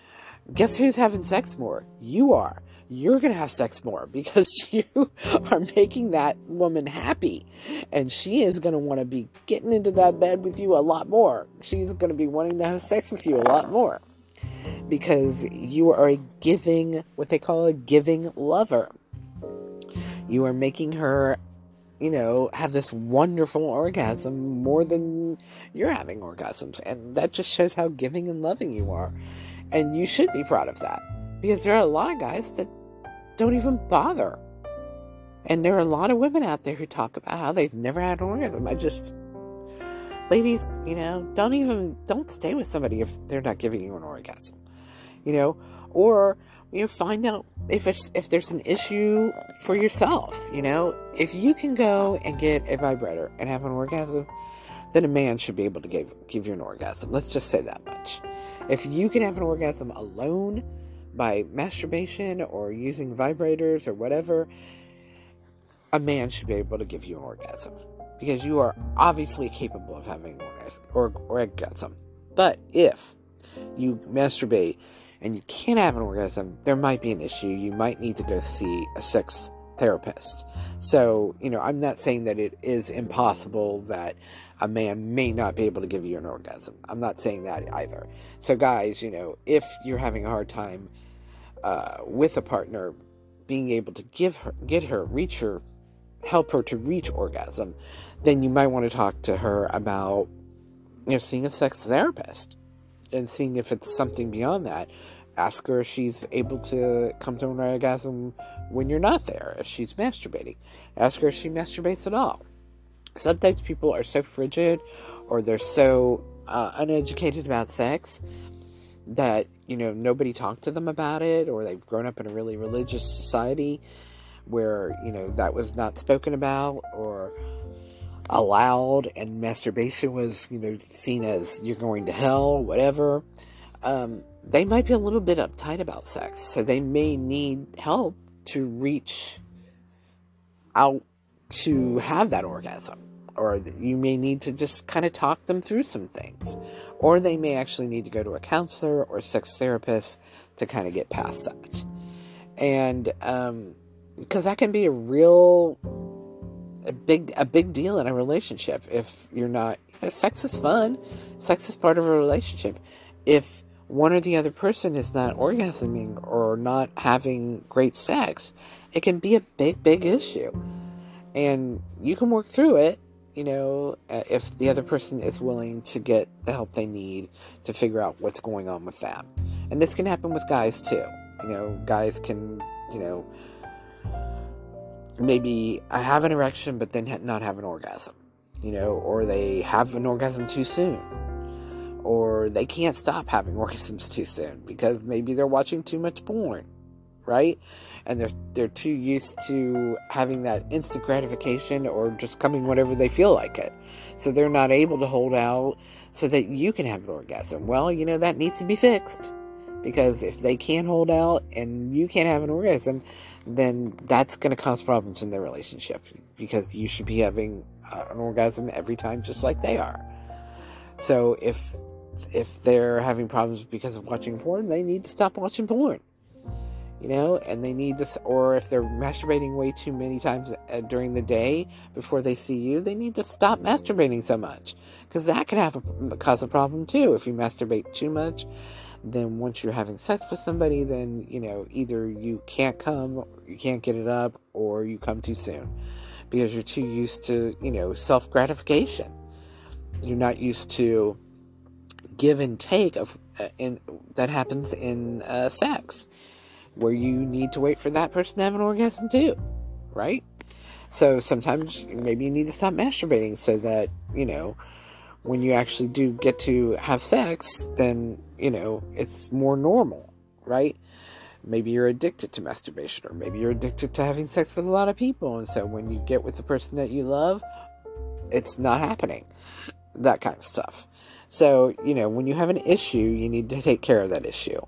guess who's having sex more? You are. You're going to have sex more because you are making that woman happy. And she is going to want to be getting into that bed with you a lot more. She's going to be wanting to have sex with you a lot more. Because you are a giving, what they call a giving lover. You are making her, you know, have this wonderful orgasm more than you're having orgasms. And that just shows how giving and loving you are. And you should be proud of that. Because there are a lot of guys that don't even bother. And there are a lot of women out there who talk about how they've never had an orgasm. I just... Ladies, you know, don't even... Don't stay with somebody if they're not giving you an orgasm. You know, or, you know, find out if it's, if there's an issue for yourself, you know. If you can go and get a vibrator and have an orgasm, then a man should be able to give, give you an orgasm. Let's just say that much. If you can have an orgasm alone by masturbation or using vibrators or whatever, a man should be able to give you an orgasm. Because you are obviously capable of having an orgasm. But if you masturbate and you can't have an orgasm, there might be an issue. You might need to go see a sex therapist. So, you know, I'm not saying that it is impossible that a man may not be able to give you an orgasm. I'm not saying that either. So, guys, you know, if you're having a hard time uh, with a partner being able to give her, get her, reach her, help her to reach orgasm, then you might want to talk to her about, you know, seeing a sex therapist. And seeing if it's something beyond that. Ask her if she's able to come to an orgasm when you're not there, if she's masturbating. Ask her if she masturbates at all. Sometimes people are so frigid, or they're so uh, uneducated about sex, that, you know, nobody talked to them about it, or they've grown up in a really religious society where, you know, that was not spoken about or allowed, and masturbation was, you know, seen as you're going to hell, whatever, um, they might be a little bit uptight about sex. So they may need help to reach out to have that orgasm. Or you may need to just kind of talk them through some things. Or they may actually need to go to a counselor or a sex therapist to kind of get past that. And, um, because that can be a real, a big, a big deal in a relationship. If you're not, you know, sex is fun. Sex is part of a relationship. If one or the other person is not orgasming or not having great sex, it can be a big, big issue. And you can work through it, you know, if the other person is willing to get the help they need to figure out what's going on with that. And this can happen with guys too. You know, guys can, you know, maybe have an erection but then not have an orgasm, you know, or they have an orgasm too soon, or they can't stop having orgasms too soon because maybe they're watching too much porn, right? And they're they're too used to having that instant gratification or just coming whenever they feel like it. So they're not able to hold out so that you can have an orgasm. Well, you know, that needs to be fixed. Because if they can't hold out and you can't have an orgasm, then that's going to cause problems in their relationship. Because you should be having uh, an orgasm every time just like they are. So if if they're having problems because of watching porn, they need to stop watching porn. You know, and they need this, or if they're masturbating way too many times uh, during the day before they see you, they need to stop masturbating so much. Because that can have a, cause a problem too. If you masturbate too much, then once you're having sex with somebody, then, you know, either you can't come, you can't get it up, or you come too soon. Because you're too used to, you know, self-gratification. You're not used to give and take of uh, in that happens in uh, sex. Where you need to wait for that person to have an orgasm too, right? So sometimes maybe you need to stop masturbating so that, you know, when you actually do get to have sex, then, you know, it's more normal, right? Maybe you're addicted to masturbation, or maybe you're addicted to having sex with a lot of people, and so when you get with the person that you love, it's not happening. That kind of stuff. So, you know, when you have an issue, you need to take care of that issue.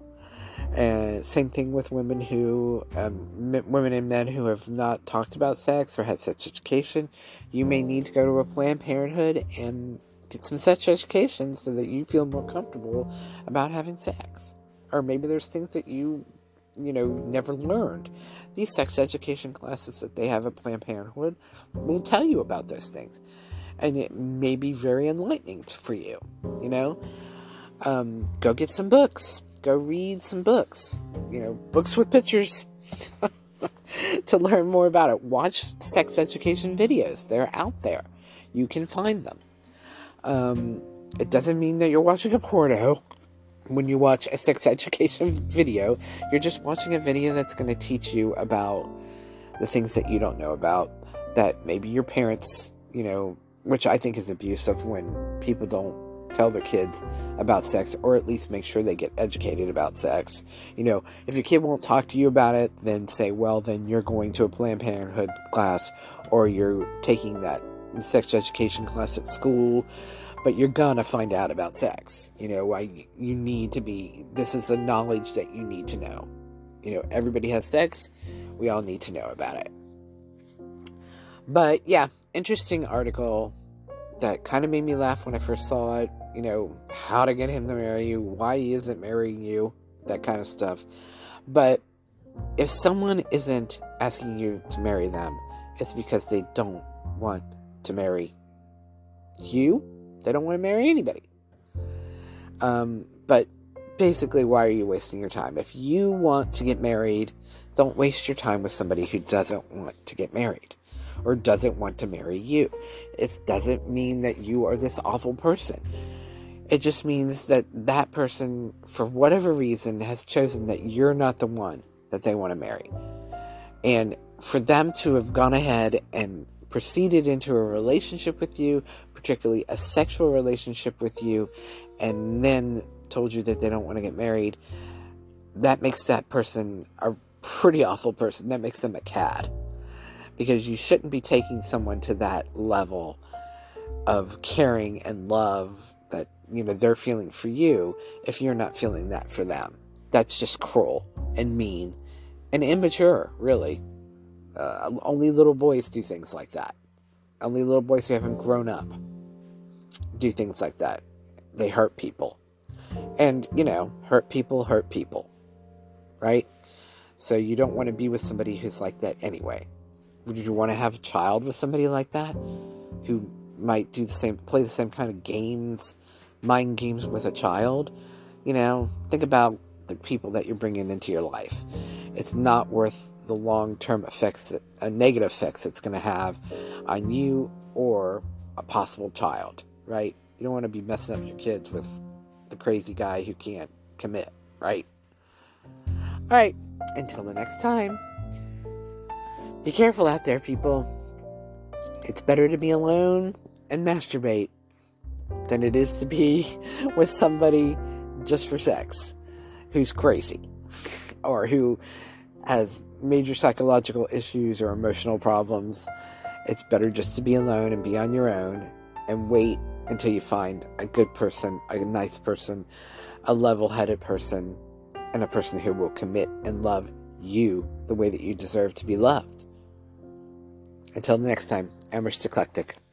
And same thing with women who, um, m- women and men who have not talked about sex or had sex education. You may need to go to a Planned Parenthood and get some sex education so that you feel more comfortable about having sex. Or maybe there's things that you, you know, never learned. These sex education classes that they have at Planned Parenthood will tell you about those things. And it may be very enlightening for you, you know. Um, go get some books. Go read some books, you know, books with pictures to learn more about it. Watch sex education videos. They're out there. You can find them. Um, it doesn't mean that you're watching a porno when you watch a sex education video. You're just watching a video that's going to teach you about the things that you don't know about, that maybe your parents, you know, which I think is abusive when people don't tell their kids about sex, or at least make sure they get educated about sex. You know, if your kid won't talk to you about it, then say, well, then you're going to a Planned Parenthood class, or you're taking that sex education class at school, but you're gonna find out about sex. You know, I, you need to be, this is a knowledge that you need to know. You know, everybody has sex, we all need to know about it. But yeah, interesting article that kind of made me laugh when I first saw it. You know, how to get him to marry you, why he isn't marrying you, that kind of stuff. But if someone isn't asking you to marry them, it's because they don't want to marry you. They don't want to marry anybody. Um, but basically, why are you wasting your time? If you want to get married, don't waste your time with somebody who doesn't want to get married or doesn't want to marry you. It doesn't mean that you are this awful person. It just means that that person, for whatever reason, has chosen that you're not the one that they want to marry. And for them to have gone ahead and proceeded into a relationship with you, particularly a sexual relationship with you, and then told you that they don't want to get married, that makes that person a pretty awful person. That makes them a cad. Because you shouldn't be taking someone to that level of caring and love that, you know, they're feeling for you if you're not feeling that for them. That's just cruel and mean and immature, really. Uh, only little boys do things like that. Only little boys who haven't grown up do things like that. They hurt people. And, you know, hurt people hurt people. Right? So you don't want to be with somebody who's like that anyway. Would you want to have a child with somebody like that? Who might do the same, play the same kind of games, mind games with a child? You know, think about the people that you're bringing into your life. It's not worth the long-term effects, uh, negative effects it's going to have on you or a possible child, right? You don't want to be messing up your kids with the crazy guy who can't commit, right? All right, until the next time, be careful out there, people. It's better to be alone and masturbate than it is to be with somebody just for sex who's crazy or who has major psychological issues or emotional problems. It's better just to be alone and be on your own and wait until you find a good person, a nice person, a level-headed person, and a person who will commit and love you the way that you deserve to be loved. Until the next time, Amherst Eclectic.